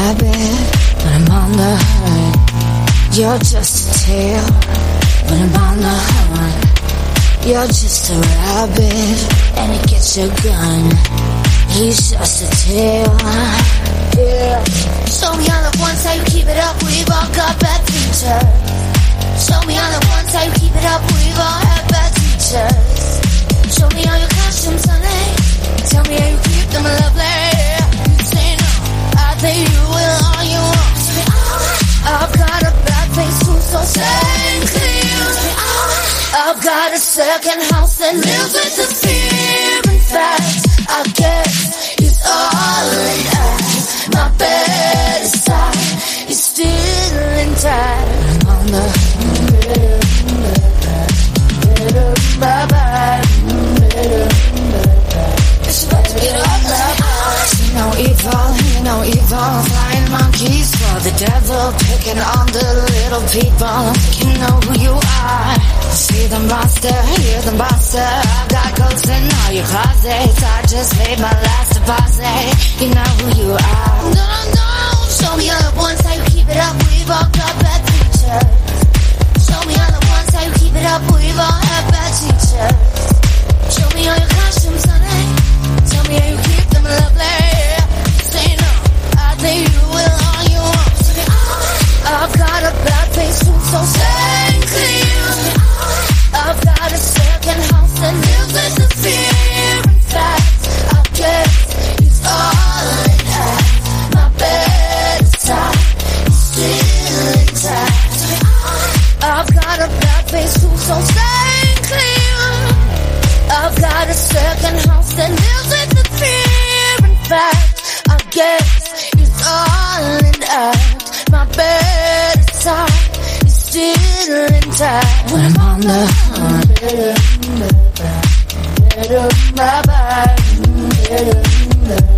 rabbit when I'm on the hunt. You're just a tail when I'm on the hunt. You're just a rabbit and he gets your gun. He's just a tail. Yeah. Show me all the ones how you keep it up. We've all got bad features. Show me all the ones how you keep it up. We've all had bad teachers. Show me all your costumes, honey. Tell me how you keep them lovely. You say no, I think you will all you want. Say, oh, I've got a bad face too, so say clear. Say, oh, I've got a second house that lives with the fear. In fact, I guess it's all in us. My better side is still intact. I'm on the bye-bye. It's about to get ugly. You know evil, flying monkeys for the devil, picking on the little people. You know who you are. See the monster, hear the monster. I got ghosts in all your closets. I just made my last deposit. You know who you are. No, show me all the ones how you keep it up. We've all got bad features. Show me all the ones how you keep it up. We've all had bad teachers. Show me all your costumes, honey. Tell me how you keep them lovely. Say no, I think you will all you want. Say, oh, I've got a bad face too, so say clear. Say, oh, I've got a second house that lives with the fear. In fact, I guess it's all in us. My better side is still intact. Say, oh, I've got a bad face too, so stay clear. I've got a second house that lives with the fear. In fact, I guess it's all in act. My better side is still intact. When I'm on the hunt, bye-bye.